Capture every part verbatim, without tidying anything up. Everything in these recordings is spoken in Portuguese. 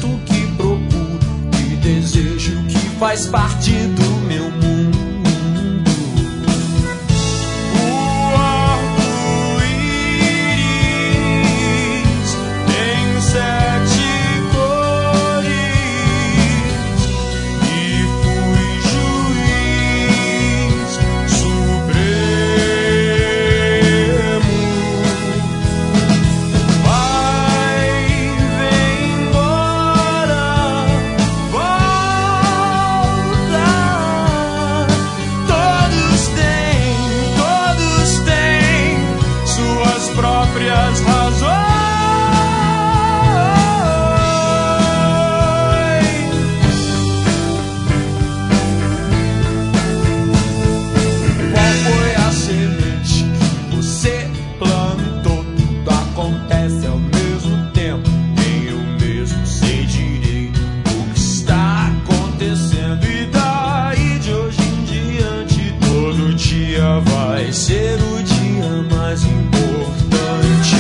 tanto que procuro, que desejo, que faz parte do meu mundo. O arco-íris tem sete cores e fui juiz supremo. Vai, vem embora, volta. Todos têm, todos têm suas próprias razões. Qual foi a semente que você plantou? Tudo acontece ao mesmo tempo, nem eu mesmo sei direito o que está acontecendo. E daí de hoje em diante, todo dia vai ser o dia mais importante.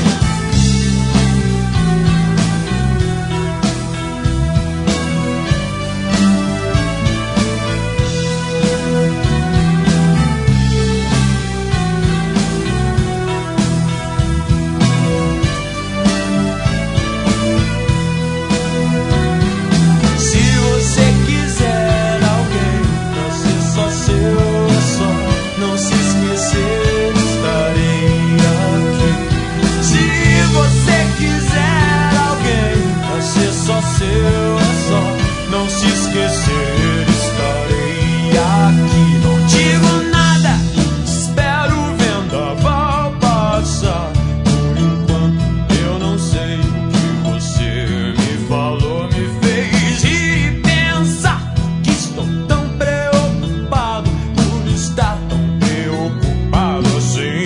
Se você quiser alguém pra ser só seu, é só não se esquecer, estarei aqui. Se você quiser alguém pra ser só seu, é só não se esquecer, estarei aqui. Não digo nada, espero o vendaval passar. Por enquanto eu não sei o que você me falou, me fez rir e pensar que estou tão preocupado por estar tão preocupado assim.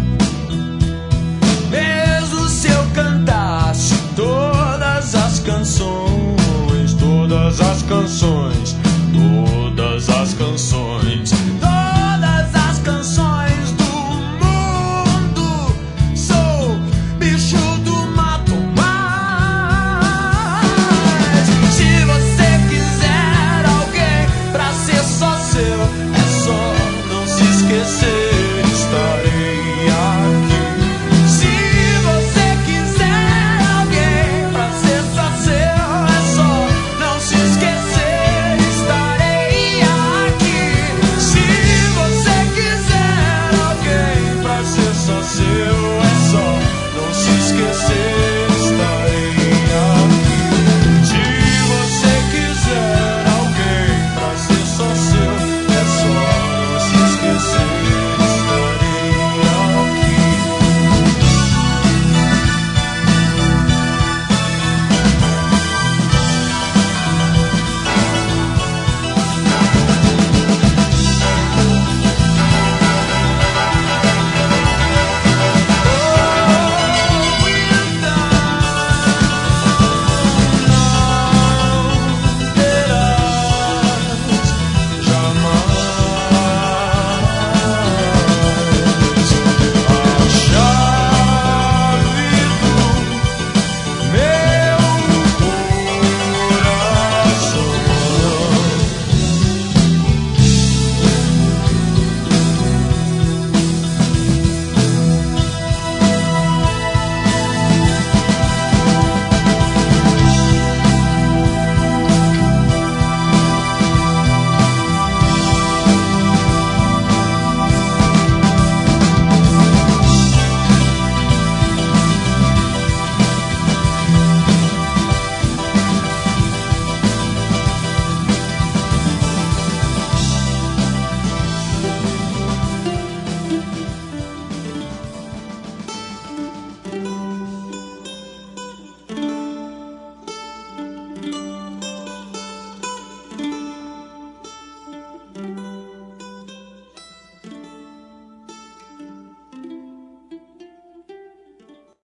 Mesmo se eu cantasse todas as canções, todas as canções